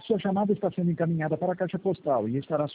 Sua chamada está sendo encaminhada para a caixa postal e estará